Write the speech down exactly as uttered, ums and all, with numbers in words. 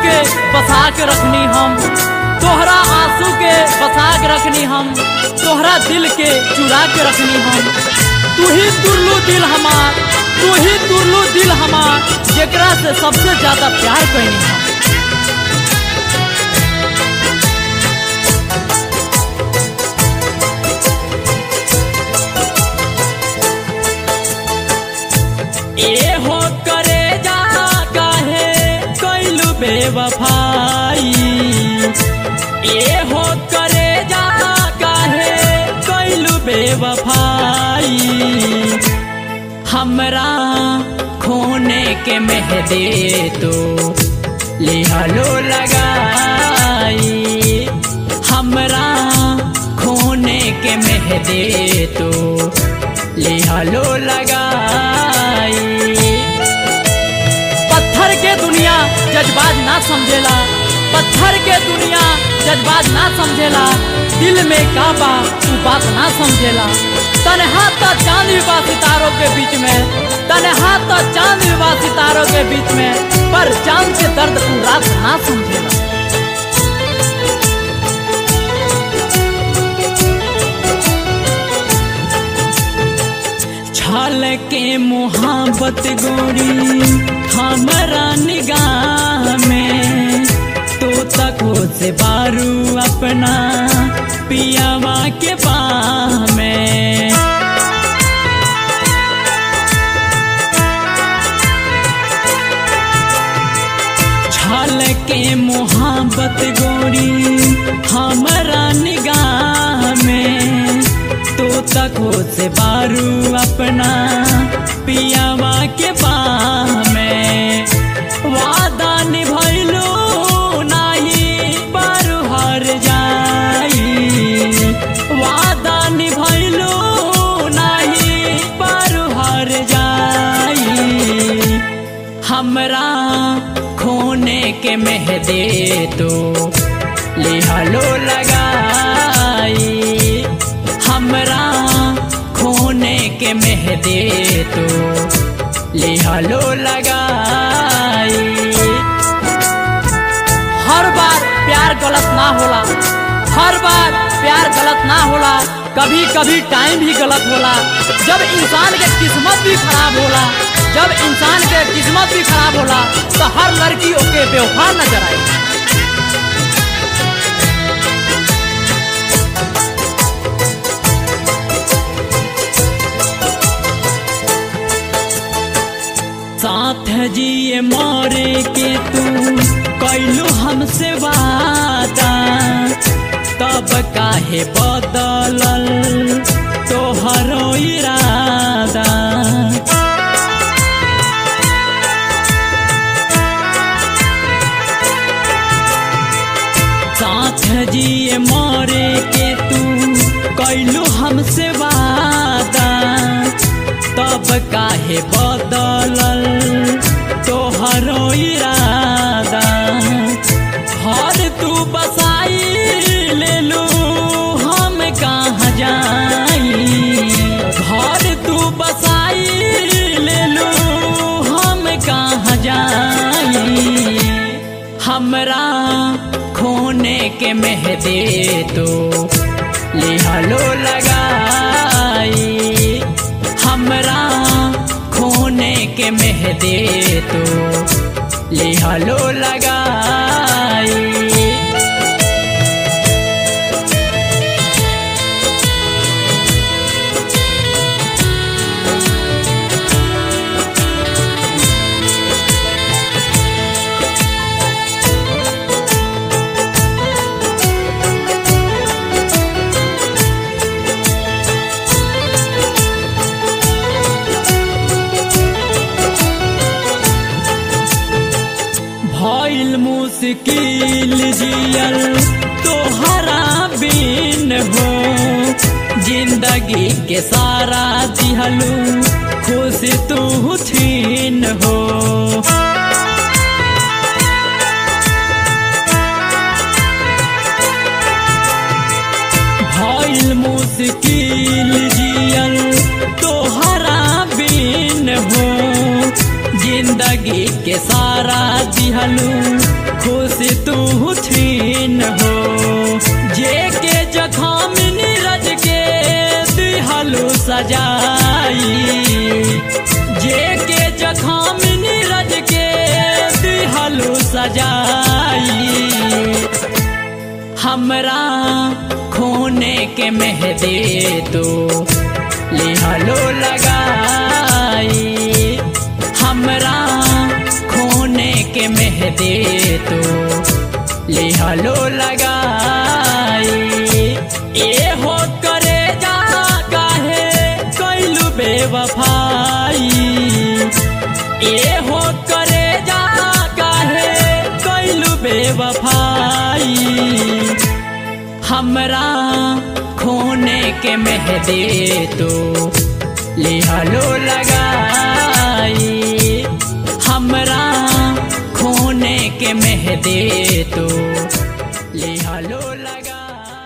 के बसा के रखनी हम, तोहरा आंसू के बसा के रखनी हम, तोहरा दिल के चुरा के रखनी हम। तू ही तुरलू दिल हमार, तू ही तुरलू दिल हमार, जेकरा से सबसे ज्यादा प्यार करनी हम। ए हो करे जा काहे कैलू बेवफाई, ए हो करे जा काहे कैलू बेवफाई। हमरा खोने के मेहदे तो लिहलो लगाई, हमरा खोने के मेहदे तो लिहलो लगाई। पत्थर के दुनिया जज्बात ना समझेला, पत्थर के दुनिया जज्बात ना समझेला, दिल में काबा तू बात ना समझेला। तन्हा तो चांद भी बा सितारों के बीच में, तन्हा तो चांद भी बा सितारों के बीच में, पर चांद के दर्द तू रात ना समझेला। छल के मोहब्बत गोरी हमारा निगाह में, तो तक हो से बारू अपना पियावा के बाह में। छल के मोहब्बत गोरी हमारा निगाह में, तो तक हो से बारू अपना पियावा के बाह में। वादा निभैलो नाही बारू हर जाई, वादा निभैलो नाही बारू हर जाई। हमरा खोने के मेहदे तो लिहलो लगाई, हमरा खोने के मेहदे तो लिहलो लगाई। हर बार प्यार गलत ना होला, हर बार प्यार गलत ना होला, कभी कभी टाइम भी गलत होला। जब इंसान के किस्मत भी खराब होला, जब इंसान के किस्मत भी खराब होला, तो हर लड़की ओके बेवफा नजर आई। साथ जिए मारे के तू कैलू हमसे वादा, तब काहे बदलल तोहरो इरादा। साथ जिए मारे के तू कैलू हमसे वादा, तब काहे बदलल तोहरो इरादा। हर तू बसाई लेलू हम कहाँ जाई, घर तू बसाई लेलू हम कहाँ जाई। हमरा खोने के मेहदे तो लिहलो लगाई, हमरा खोने के मेहदे तो लिहलो लगाई। भइल मुश्किल जियल तोहरा बिन हो, जिंदगी के सारा दिहलू खुश तू छीन हो। भइल मुश्किल जियल तोहरा बिन हो, जिंदगी जिंदगी के सारा दिहलू खुशी तू छीन हो। जे के जखम नीरज के दिहलू सजाई, जे के जखम नीरज के दिहलू सजाई। हमरा खोने के मेहदी तो लिहलो लगाई, हमरा खोने के मेहदी तो लिहलो लगाई। ए हो करे जा काहे कैलू बेवफाई, ए हो करे जा काहे कैलू बेवफाई। हमरा खोने के मेहदी तो लिहलो लगाई, हमरा खोने के मेहदी तो लिहलो लगाई।